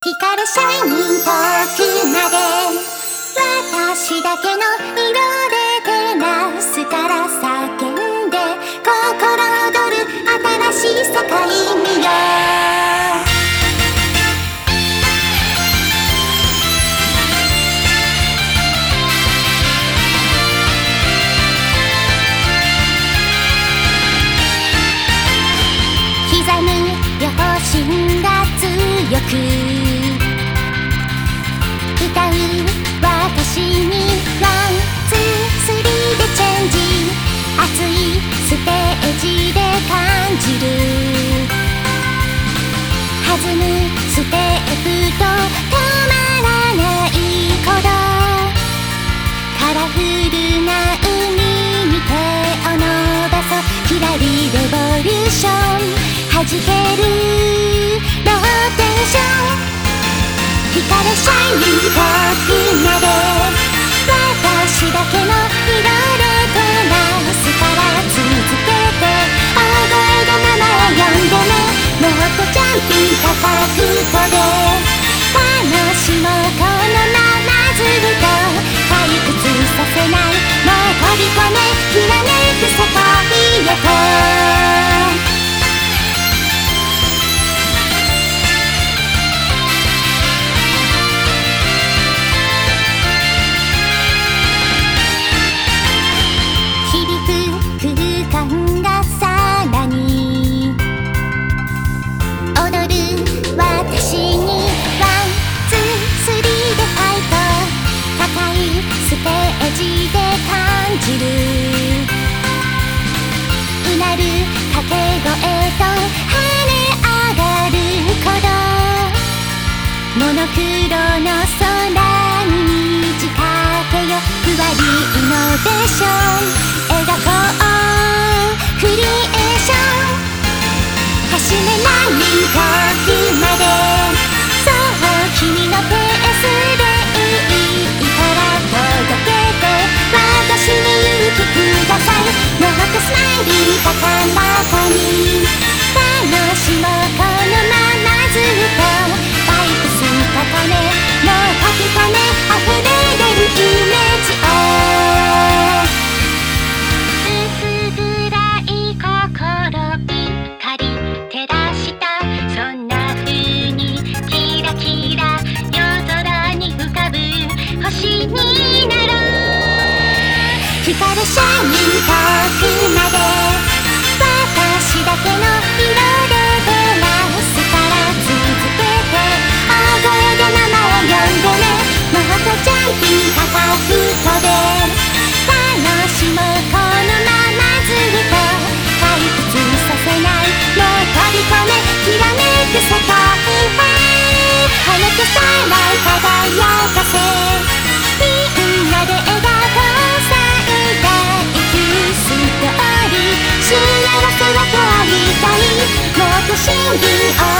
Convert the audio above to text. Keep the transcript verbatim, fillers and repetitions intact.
光るシャイニン遠くまで私だけの色で照らすから叫んで心躍る新しい世界見よう。刻む両親が強く歌う私にワン、ツー、スリーでチェンジ熱いステージで感じる弾むステップと止まらない鼓動カラフルな海に手を伸ばそうキラリレボリューション弾けるローテンション光るシャイニン遠くまで私だけの色で照らすから続けて大声で名前呼んでねもっとジャンピング高く飛べ楽しもうこのままずっと退屈させないもう飛び込めきらめく世界へとうなる掛け声と跳ね上がる鼓動モノクロの空に虹かけよふわりイノベーション描こうクリエーション走れない遠くまでそう君のペースでいいから届けて私に勇気くださいもっとスマイリー高らかに楽しもうこのままずっとバイクス高めもうかきため溢れ出るイメージを薄暗い心光照らしたそんな風にキラキラ夜空に浮かぶ星になろう光るシャイニン遠くまで私だけの色で照らすから続けて大声で名前呼んでねもっとジャンピング高く飛べ楽しもうこのままずっと退屈させないもう飛び込めきらめく世界へ羽けさない輝かせみんなで描こうさ幸せは変わりたいもっと真銀を